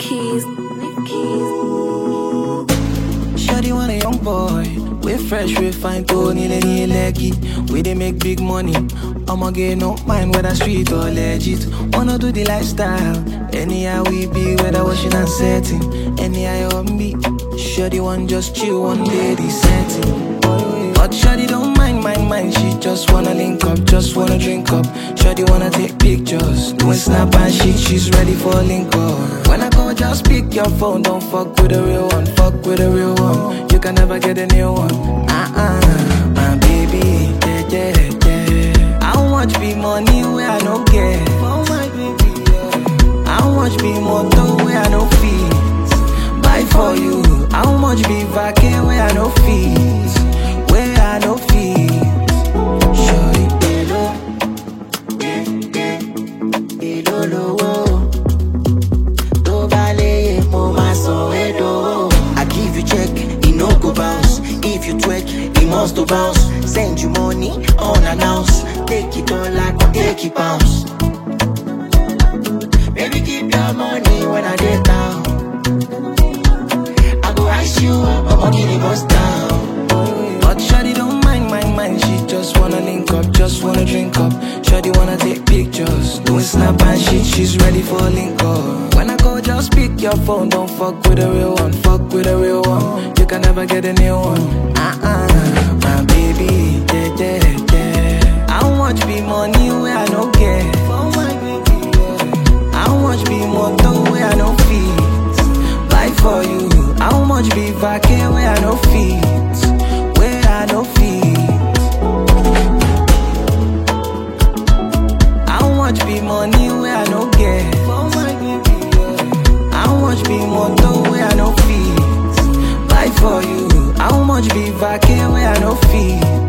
Keys. Shawty want a young boy. We fresh, we fine, Tony, Lenny, leggy. We they make big money. I'ma get no mind whether street or legit. Wanna do the lifestyle. Anyhow we be, whether washing and setting. Anyhow on me. Shawty want just chill one day, the setting. But Shawty don't mind. She just wanna link up, just wanna drink up. Shawty wanna take pictures, doing snap and shit. She's ready for a link up. When I go, just pick your phone. Don't fuck with a real one, fuck with a real one. You can never get a new one. My baby, yeah. How much be money where I don't get? Oh my baby, yeah. How much be motor where I don't feel? Buy for you. How much be vacay where I don't feel? Where I don't feel? Shawty, hello, I give you check, it no go bounce. If you twerk, it must to bounce. Send you money unannounced. Take it all like or take it bounce. Baby, keep your money when I get down. I go ice you up, I'ma give it bust down. But Shawty don't mind. She just wanna link up, just wanna drink up. Shawty wanna take pictures, doing snap and shit. She's ready for a link up. When I go, just pick your phone. Don't fuck with a real one, fuck with a real one. You can never get a new one. My baby, yeah. How much be money where I don't get? Oh my baby, yeah. How much be motor where I don't feel? Buy for you. How much be vacay where I don't feel? Where I don't feel? How much be money where I don't get? Oh my baby, yeah. How much be motor where I don't feel? Buy for you. How much be vacay where I don't feel?